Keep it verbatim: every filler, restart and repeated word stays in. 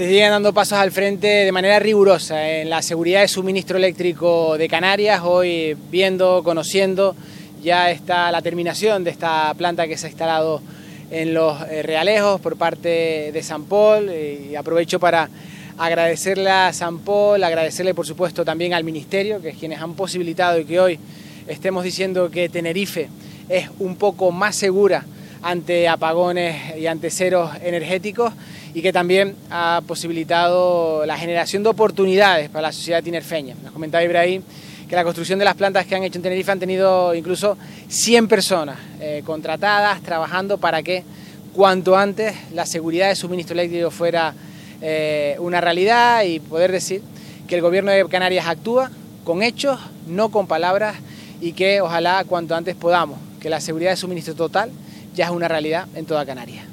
Se siguen dando pasos al frente de manera rigurosa en la seguridad de suministro eléctrico de Canarias. Hoy viendo, conociendo, ya está la terminación de esta planta que se ha instalado en los Realejos por parte de Sampol, y aprovecho para agradecerle a Sampol, agradecerle por supuesto también al Ministerio, que es quienes han posibilitado y que hoy estemos diciendo que Tenerife es un poco más segura ante apagones y ante ceros energéticos, y que también ha posibilitado la generación de oportunidades para la sociedad tinerfeña. Nos comentaba Ibrahim que la construcción de las plantas que han hecho en Tenerife han tenido incluso cien personas eh, contratadas, trabajando para que cuanto antes la seguridad de suministro eléctrico fuera eh, una realidad, y poder decir que el Gobierno de Canarias actúa con hechos, no con palabras, y que ojalá cuanto antes podamos, que la seguridad de suministro total ya es una realidad en toda Canarias.